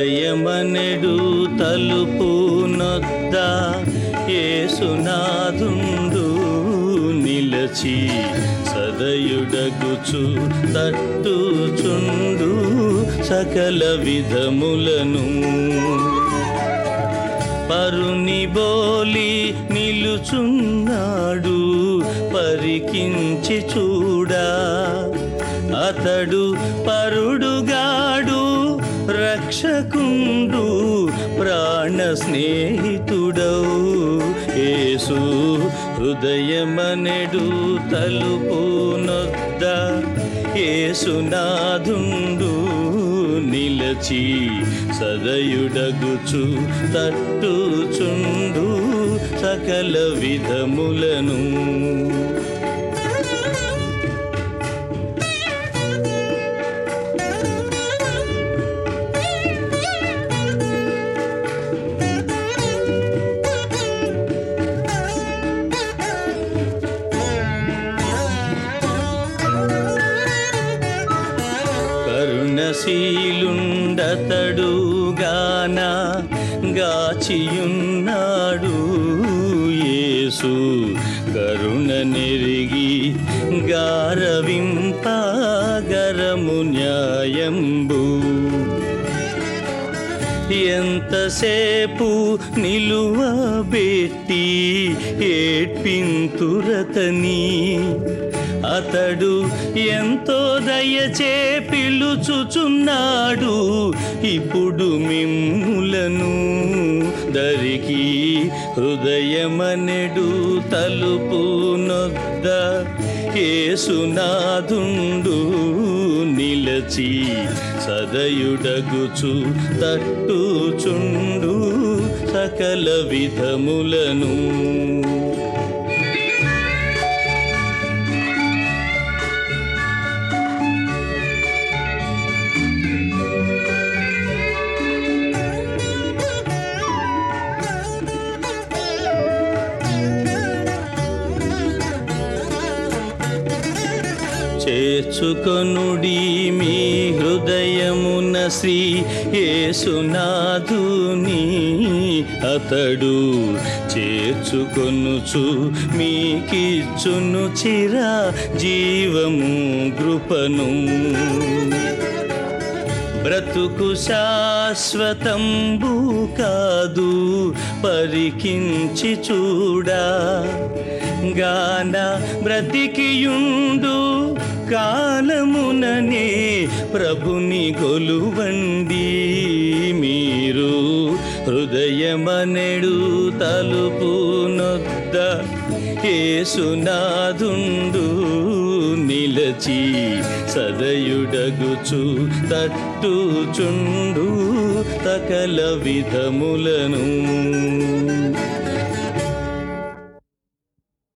హృదయమనెడు తలుపు నొద్ద యేసునాథుండు నిలచి సదయుడగుచు తట్టుచుండు సకల విధములను పరుని బోలి నిలుచున్నాడు పరికించి చూడా అతడు పరుడుగాడు రక్షకుండు ప్రాణ స్నేహితుడవు యేసు హృదయమనెడు తలుపు నొద్ద యేసునాథుండు నిలచి సదయుడగుచు తట్టుచుండు సకల విధములను కరుణశీలుండతడు గాన గాచియున్నాడు యేసు కరుణ నెరిగి గారవింపగరము న్యాయంబు ఎంతసేపు నిలువబెట్టి ఏడ్పింతురతని అతడు ఎంతో దయచే పిలుచుచున్నాడు ఇప్పుడు మిమ్ములను దరికి హృదయమనెడు తలుపు నొద్ద యేసునాథుండు నిలచి సదయుడగుచు తట్టుచుండు సకల విధములను చేర్చుకొనుడి మీ హృదయమున శ్రీ యేసునాథుని అతడు చేర్చుకొనుచు మీకిచ్చును చిర జీవము కృపను బ్రతుకు శాశ్వతంబు కాదు పరికించి చూడా గాన బ్రతికియుండు కాలముననే ప్రభుని కొలువండి మీరు హృదయమనెడు తలుపు నొద్ద యేసునాథుండు నిలచి సదయుడగుచు తట్టుచుండు సకల విధములను